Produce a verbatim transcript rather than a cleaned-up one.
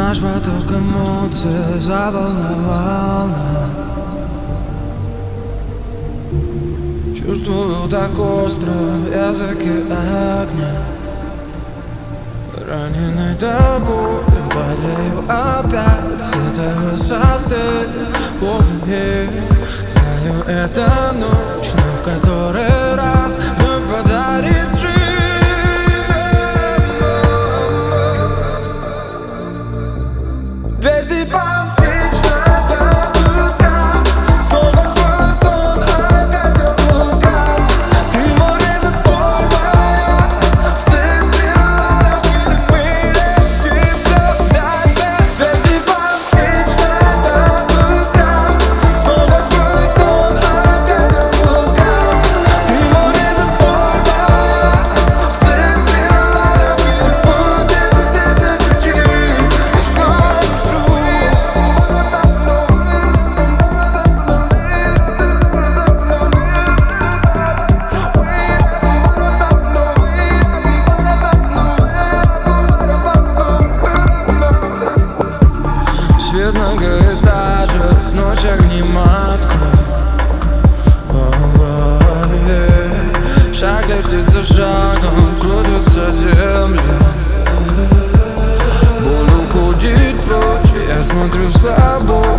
Наш поток эмоций заволновал нас. Чувствую так остро в языке огня. Раненый тобой, падаю опять с этой высоты. Помни, знаю, это ночь, но в который раз вновь подарит жизнь. Двести баб вечно по утрам, снова твой сон опять облакам. Ты море до боя, в центре лавы мы летим все дальше. Двести баб вечно по утрам, снова твой сон опять облакам. Ты море до боя, в центре лавы, пусть это сердце стучит, и снова свет многоэтажек, ночь огни Москвы. Шаг летит за шагом, крутится земля. Боль уходит прочь, я смотрю с тобой.